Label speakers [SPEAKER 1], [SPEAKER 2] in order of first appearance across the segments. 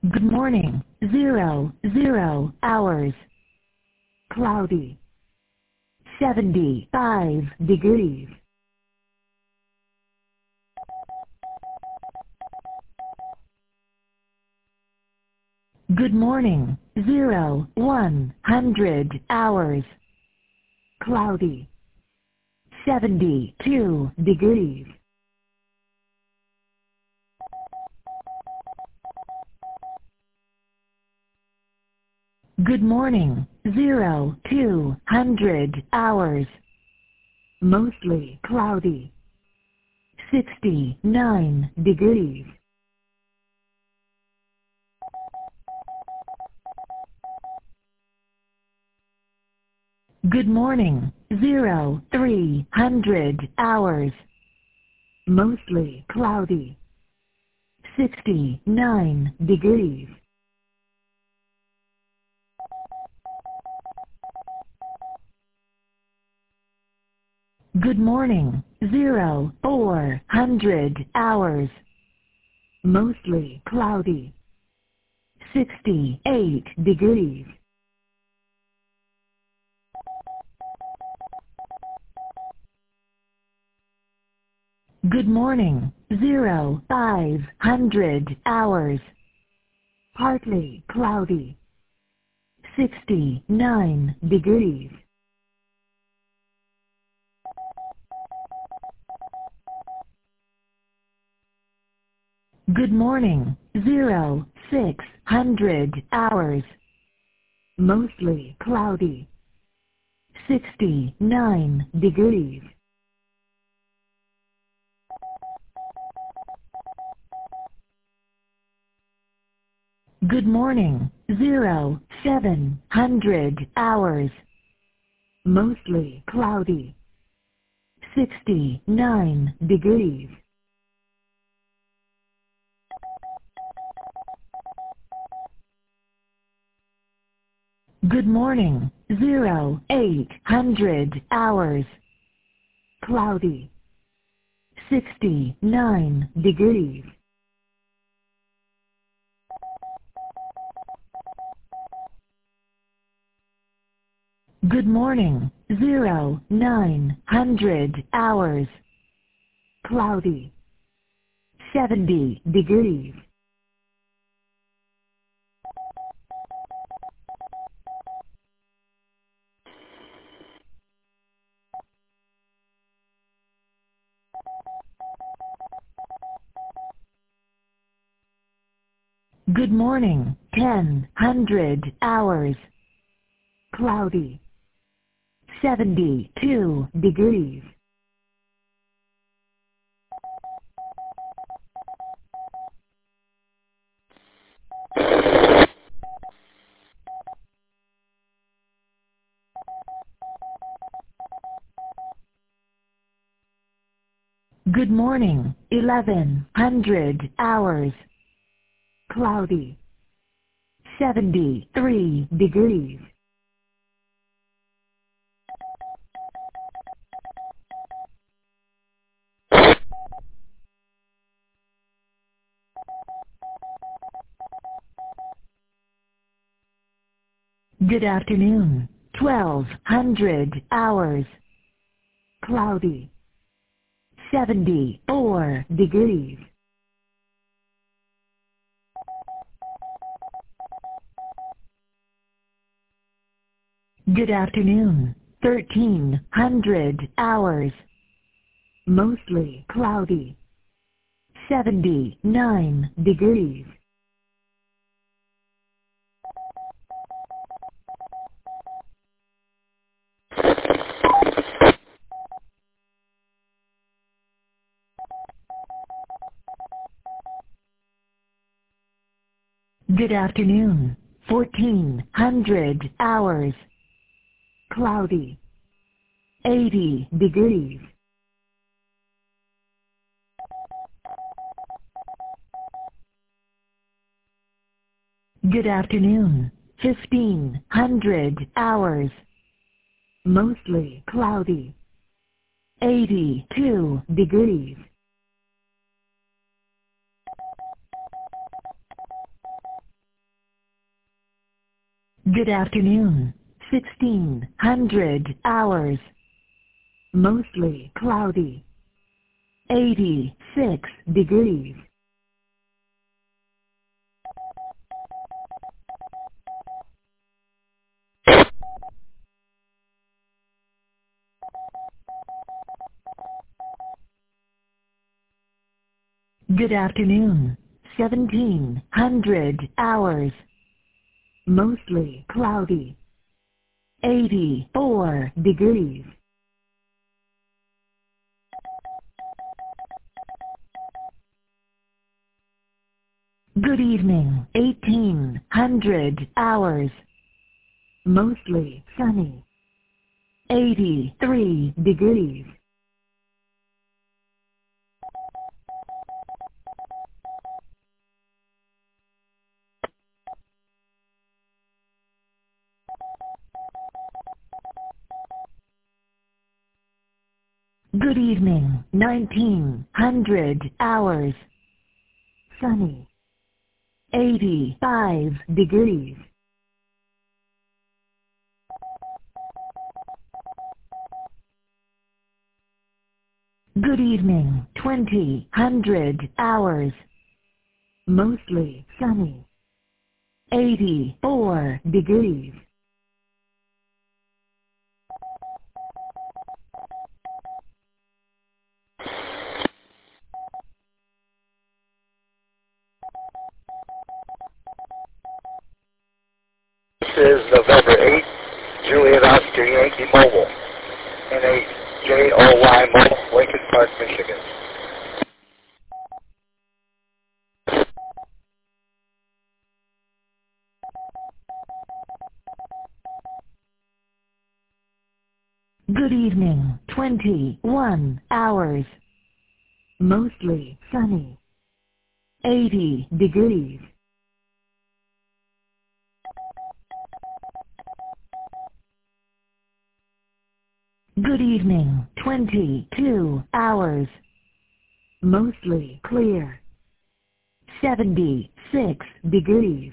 [SPEAKER 1] Good morning. 00 hours. Cloudy. 75 degrees. Good morning. 100 hours. Cloudy. 72 degrees. Good morning. 200 hours. Mostly cloudy. 69 degrees. Good morning. 300 hours. Mostly cloudy. 69 degrees. Good morning. 400 hours. Mostly cloudy. 68 degrees. Good morning. 500 hours. Partly cloudy. 69 degrees. Good morning. 600 hours. Mostly cloudy. 69 degrees. Good morning. 700 hours. Mostly cloudy. 69 degrees. Good morning. 800 hours. Cloudy. 69 degrees. Good morning. 900 hours. Cloudy. 70 degrees. Good morning. 100 hours. Cloudy. 72 degrees. Good morning. 1100 hours. Cloudy. 73 degrees. Good afternoon. 1200 hours. Cloudy. 74 degrees. Good afternoon. 1300 hours. Mostly cloudy. 79 degrees. Good afternoon. 1400 hours. Cloudy. 80 degrees. Good afternoon. 1500 hours. Mostly cloudy. 82 degrees. Good afternoon. 1600 hours. Mostly cloudy. 86 degrees. Good afternoon. 1700 hours. Mostly cloudy. 84 degrees. Good evening. 1800 hours. Mostly sunny. 83 degrees. Good evening. 1900 hours. Sunny. 85 degrees. Good evening. 2000 hours. Mostly sunny. 84 degrees.
[SPEAKER 2] This is November 8th, Juliet Oscar Yankee Mobile, NHJOY Mobile, Lincoln Park, Michigan.
[SPEAKER 1] Good evening. 21 hours. Mostly sunny. 80 degrees. Good evening. 22 hours. Mostly clear. 76 degrees.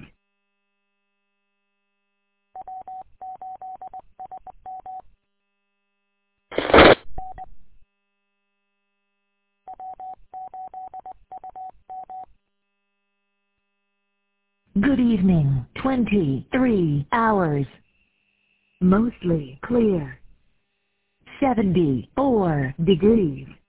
[SPEAKER 1] Good evening. 23 hours. Mostly clear. 74 degrees.